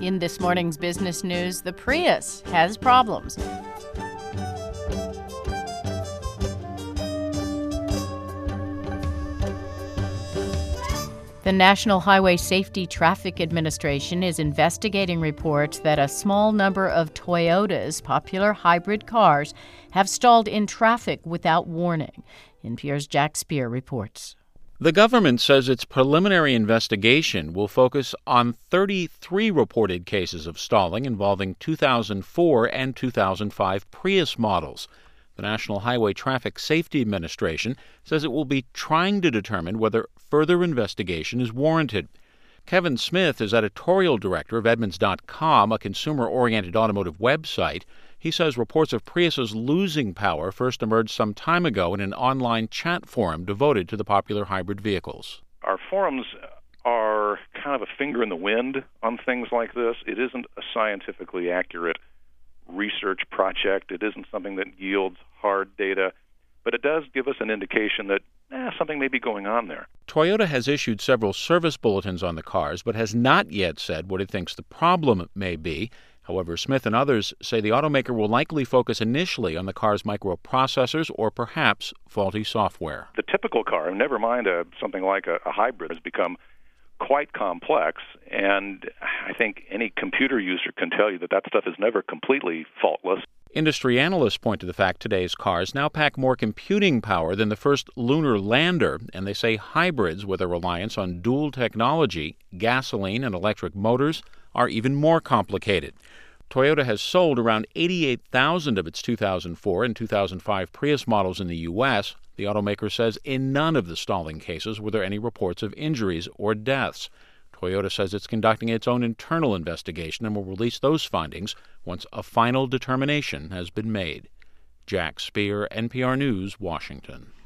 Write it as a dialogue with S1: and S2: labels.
S1: In this morning's business news, the Prius has problems. The National Highway Safety Traffic Administration is investigating reports that a small number of Toyota's popular hybrid cars have stalled in traffic without warning. NPR's Jack Speer reports.
S2: The government says its preliminary investigation will focus on 33 reported cases of stalling involving 2004 and 2005 Prius models. The National Highway Traffic Safety Administration says it will be trying to determine whether further investigation is warranted. Kevin Smith is editorial director of Edmunds.com, a consumer-oriented automotive website. He says reports of Priuses losing power first emerged some time ago in an online chat forum devoted to the popular hybrid vehicles.
S3: Our forums are kind of a finger in the wind on things like this. It isn't a scientifically accurate research project. It isn't something that yields hard data, but it does give us an indication that something may be going on there.
S2: Toyota has issued several service bulletins on the cars, but has not yet said what it thinks the problem may be. However, Smith and others say the automaker will likely focus initially on the car's microprocessors or perhaps faulty software.
S3: The typical car, never mind something like a hybrid, has become quite complex, and I think any computer user can tell you that stuff is never completely faultless.
S2: Industry analysts point to the fact today's cars now pack more computing power than the first lunar lander, and they say hybrids, with a reliance on dual technology, gasoline and electric motors, are even more complicated. Toyota has sold around 88,000 of its 2004 and 2005 Prius models in the U.S. The automaker says in none of the stalling cases were there any reports of injuries or deaths. Toyota says it's conducting its own internal investigation and will release those findings once a final determination has been made. Jack Speer, NPR News, Washington.